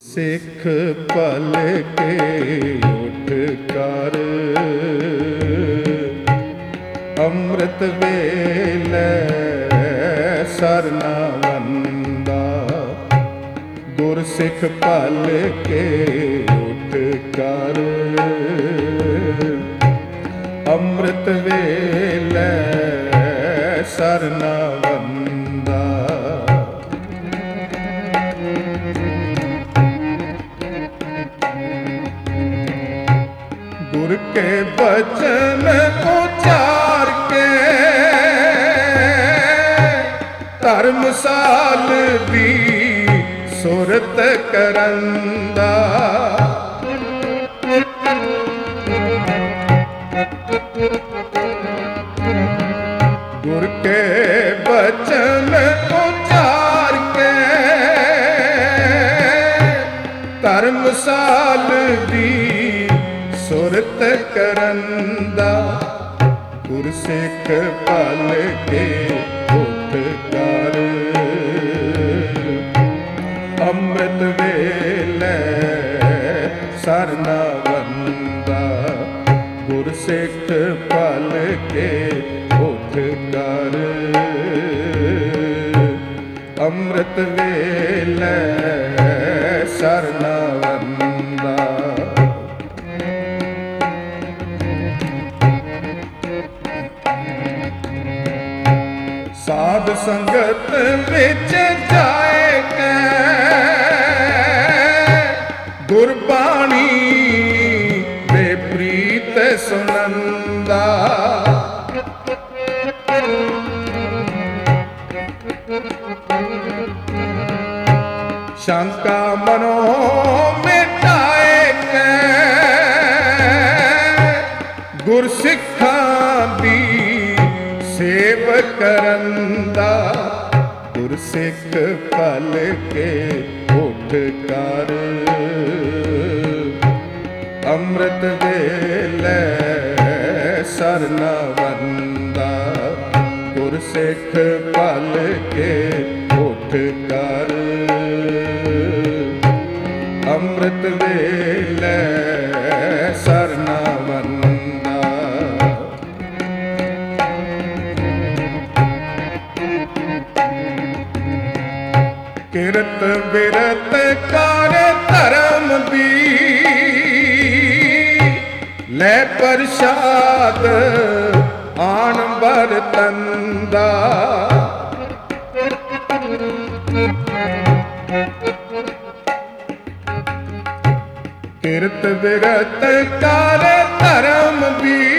ਸਿੱਖ ਭਲ ਕੇ ਉਠ ਕਰ, ਅੰਮ੍ਰਿਤ ਵੇਲੇ ਸਰਨਾ ਵੰਦਾ। ਗੁਰ ਸਿੱਖ ਭਲ ਕੇ ਉਠ ਕਰ, ਅੰਮ੍ਰਿਤ ਵੇਲੇ ਸਰਨਾ ਵੰਦਾ। ਗੁਰ ਕੇ ਬਚਨ ਉਚਾਰ ਕੇ, ਧਰਮਸਾਲ ਦੀ ਸੁਰਤ ਕਰੰਦਾ। ਗੁਰ ਕੇ ਬਚਨ ਉਚਾਰ ਕੇ, ਧਰਮਸਾਲ ਦੀ ਸੁਰਤ ਕਰੰਦਾ। ਗੁਰ ਸਿੱਖ ਭਲ ਕੇ ਉਠ ਕਰ, ਅੰਮ੍ਰਿਤ ਵੇਲੇ ਸਰਨਾ ਵੰਦਾ। ਗੁਰ ਸਿੱਖ ਭਲ ਕੇ ਉਠ ਕਰ, ਅੰਮ੍ਰਿਤ ਵੇਲੇ ਸਰਨਾ ਵੰਦਾ। ਸਾਧ ਸੰਗਤ ਵਿੱਚ ਜਾਏ ਕੈ, ਗੁਰਬਾਣੀ ਦੇ ਪ੍ਰੀਤ ਸੁਨੰਦਾ। ਸ਼ੰਕਾ ਮਨੋ ਮਿਟਾਏ ਕੈ, ਗੁਰ ਸਿੱਖਾਂ ਦੀ ਸੇਵ ਕਰੰਦਾ। ਗੁਰ ਸਿੱਖ ਭਲ ਕੇ ਉਠ ਕਰ, ਅੰਮ੍ਰਿਤ ਵੇਲੇ ਸਰਨਾ ਵੰਦਾ। ਗੁਰ ਸਿੱਖ ਭਲ ਕੇ ਉਠ ਕਰ, ਅੰਮ੍ਰਿਤ ਵੇਲੇ ਸਰਨਾ ਵੰਦਾ। ਕਿਰਤ ਬਿਰਤ ਕਰ ਧਰਮ ਦੀ, ਲੈ ਪ੍ਰਸ਼ਾਦ ਆਣ ਬਰਤੰਦਾ। ਕਿਰਤ ਬਿਰਤ ਕਰ ਧਰਮ ਦੀ,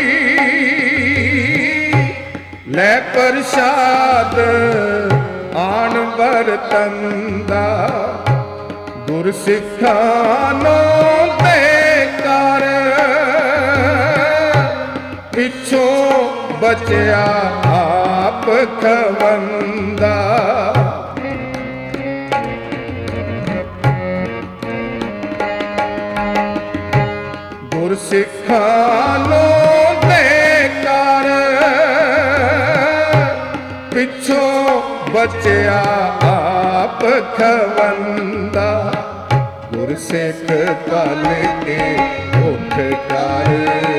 ਲੈ ਪ੍ਰਸ਼ਾਦ ਆਣ ਬਰਤੰਦਾ। ਗੁਰ ਸਿੱਖਾਂ ਨੂੰ ਦੇ ਕਰ, ਪਿੱਛੋਂ ਬਚਿਆ ਆਪ ਖਵੰਦਾ। ਗੁਰ ਸਿੱਖਾਂ ਨੂੰ ਦੇ ਕਰ, ਪਿੱਛੋਂ ਬਚਿਆ ਆਪ ਖਵੰਦਾ। ਗੁਰ ਸਿੱਖ ਭਲ ਕੇ ਉਠ ਕਰ,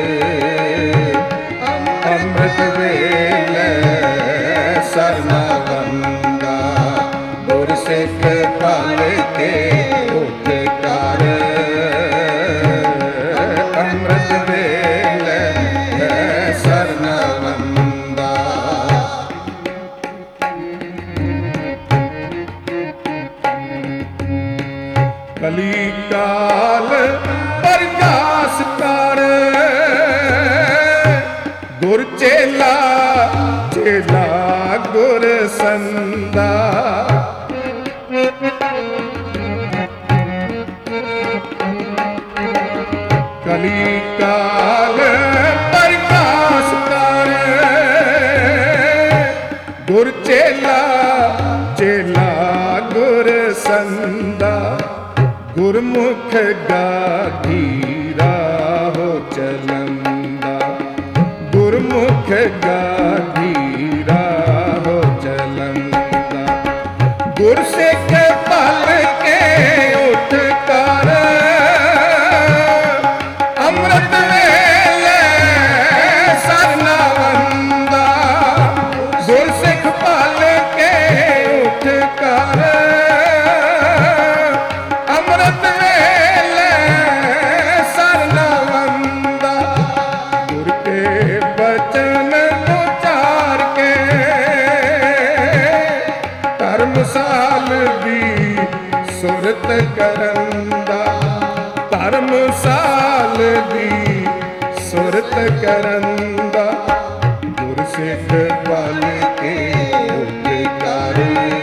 ਅੰਮ੍ਰਿਤ ਵੇਲੇ ਸਰਨਾ ਵੰਦਾ। ਗੁਰ ਸਿੱਖ ਭਲ ਕੇ ਉਠ ਕਰ, ਅੰਮ੍ਰਿਤ ਵੇਲੇ ਸਰਨਾ ਵੰਦਾ। ਕਲੀ ਕਾਲ ਪ੍ਰਗਾਸ ਕਰ, ਗੁਰ ਚੇਲਾ ਚੇਲਾ ਗੁਰ ਸੰਦਾ। ਕਲੀ ਕਾਲ ਪ੍ਰਗਾਸ ਕਰ, ਗੁਰ ਚੇਲਾ ਚੇਲਾ ਗੁਰ ਸੰਦਾ। ਗੁਰਮੁਖ ਗਾਗੀ ਰਾਹੋ ਚਲੰਦਾ। ਗੁਰਮੁਖ ਗਾਗੀ ਰਾਹੋ ਚਲੰਦਾ। ਗੁਰ ਸਿੱਖ ਭਲ ਕੇ ਉਠ ਕਰ, ਸੁਰਤ ਕਰਨ ਦਾ, ਧਰਮਸਾਲ ਦੀ ਸੁਰਤ ਕਰਨ ਦਾ, ਗੁਰਸਿੱਖ ਬਲ ਕੇ ਉਪਕਾਰ